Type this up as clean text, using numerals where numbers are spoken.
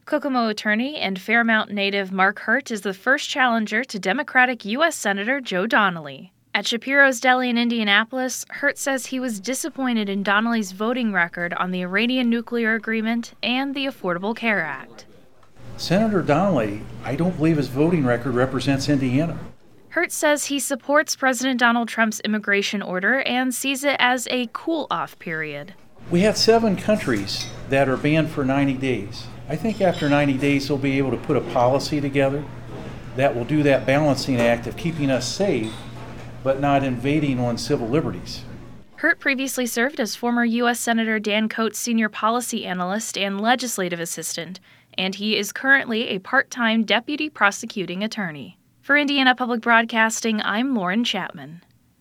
Kokomo attorney and Fairmount native Mark Hurt is the first challenger to Democratic U.S. Senator Joe Donnelly. At Shapiro's Deli in Indianapolis, Hurt says he was disappointed in Donnelly's voting record on the Iranian nuclear agreement and the Affordable Care Act. Senator Donnelly, I don't believe his voting record represents Indiana. Hurt says he supports President Donald Trump's immigration order and sees it as a cool-off period. We have 7 countries that are banned for 90 days. I think after 90 days they'll be able to put a policy together that will do that balancing act of keeping us safe but not invading on civil liberties. Hurt previously served as former U.S. Senator Dan Coats' senior policy analyst and legislative assistant, and he is currently a part-time deputy prosecuting attorney. For Indiana Public Broadcasting, I'm Lauren Chapman.